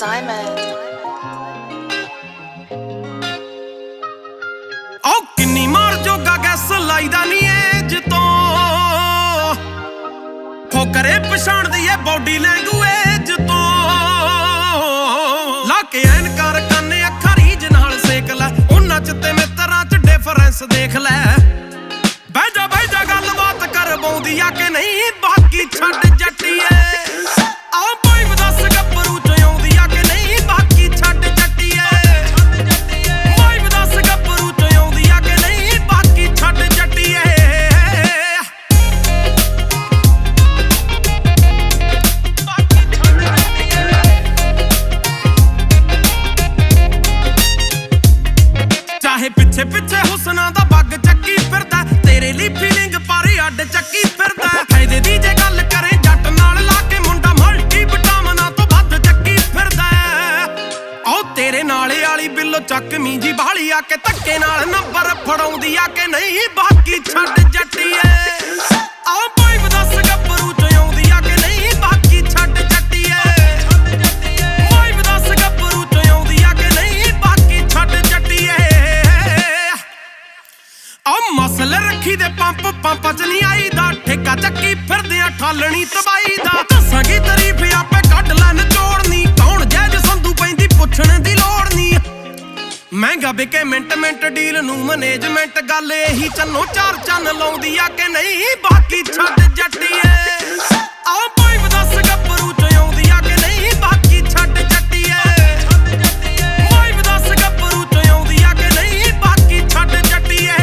Diamond. ओ किन्नी मार जोगा gas लाईदा नी as तो हो करे पछाण दी है बॉडी लैंगुएज तो लाके एनकार काने अखां रीज नाल सेक लै उन्हां च ते मित्रां च डिफरेंस देख लै बह जा गल बात कर पौंदी आ कि नहीं बाकी छड्ड जट्टीए आ भाई दस गब्बरू च आउंदी आ कि नहीं बाकी छड्ड जट्टीए भाई दस गब्बरू च आउंदी आ कि नहीं बाकी छड्ड जट्टीए चाहे पिछे पिछे हुसना दा बग चक्की फिरदा तेरे लिए फीलिंग पर अड चक्की फिरदा फायदे दी जे गल करे जट नाल ला के मुंडा मल्टी विटामिना तो ਵੱਧ ਚੱਕੀ ਫਿਰਦਾ ओ तेरे नाले वाली बिल्लो ਚੱਕ ਮੀਂਜੀ ਬਾਲੀ ਆ ਕੇ ਧੱਕੇ ਨਾਲ ਨੰਬਰ ਫੜਾਉਂਦੀ ਆ ਕਿ ਨਹੀਂ ਬਾਕੀ ਛੱਡ ਜੱਟੀਏ ਆ ਭਾਈ ਦਸ ਗੱਭਰੂ ਚ ਆਉਂਦੀ ਆ ਕਿ ਨਹੀਂ ਬਾਕੀ ਛੱਡ ਜੱਟੀਏ ਭਾਈ ਦਸ ਗੱਭਰੂ ਚ ਆਉਂਦੀ ਆ ਕਿ ਨਹੀਂ ਬਾਕੀ ਛੱਡ ਜੱਟੀਏ ਆ ਮਸਲ ਰੱਖੀ ਦੇ ਪੰਪ ਚ ਨਹੀਂ ਆਈਦਾ ਠੇਕਾ ਚੱਕੀ ਫਿਰਦੇ ਆ ਠਾਲਣੀ ਤਬਾਈ ਦਾ ਦੱਸਾਂਗੀ ਤਾਰੀਫ ਆਪੇ ਕੱਢ ਲੈ ਨਿਚੋੜਨੀ ਕੌਣ ਜੈਜ ਸੰਧੂ ਪੈਂਦੀ ਪੁੱਛਣ ਦੀ ਲੋੜ ਨਹੀਂ ਮਹਿੰਗਾ ਵਿਕੇ ਮਿੰਟ ਡੀਲ ਨੂੰ ਮੈਨੇਜਮੈਂਟ ਗੱਲ ਇਹੀ ਚੰਨੋ ਚਾਰ ਚੰਨ ਲਾਉਂਦੀ ਆ ਕਿ ਨਹੀਂ ਬਾਕੀ ਛੱਡ ਜੱਟੀਏ ਆ ਭਾਈ ਦਸ ਗੱਭਰੂ ਚ ਆਉਂਦੀ ਆ ਕਿ ਨਹੀਂ ਬਾਕੀ ਛੱਡ ਜੱਟੀਏ ਭਾਈ ਦਸ ਗੱਭਰੂ ਚ ਆਉਂਦੀ ਆ ਕਿ ਨਹੀਂ ਬਾਕੀ ਛੱਡ ਜੱਟੀਏ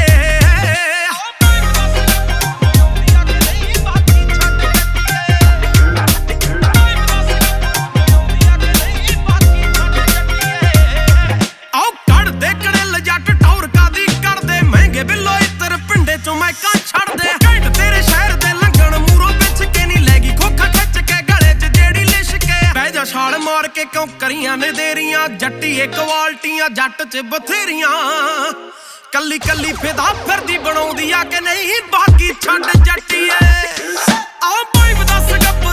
ਬਿੱਲੋ ਇੱਤਰ ਪਿੰਡੇ ਚੋਂ ਮੈਂ ਕਾਂ ਛੱਡਦੇ ਘੰਟ ਤੇਰੇ ਸ਼ਹਿਰ ਦੇ ਲੰਘਣ ਮੂਰੋਂ ਪਿੱਛ ਕੇ ਨਹੀਂ ਲੈਗੀ ਖੋਖਾ ਖਿੱਚ ਕੇ ਗਲੇ 'ਚ ਜਿਹੜੀ ਲਿਸ਼ ਕੇ ਬਹਿ ਜਾ ਛਾਲ ਮਾਰ ਕੇ ਕਿਉਂ ਕਰੀਆਂ ਨੇ ਦੇਰੀਆਂ ਜੱਟੀਏ ਕੁਆਲਟੀਆਂ ਜੱਟ 'ਚ ਬਥੇਰੀਆਂ ਕੱਲੀ ਫਿਦਾ ਫਿਰਦੀ ਬਣਾਉਂਦੀ ਆ ਕਿ ਨਹੀਂ ਬਾਕੀ ਛੱਡ ਜੱਟੀਏ ਆ ਭਾਈ ਦਸ ਗੱਪ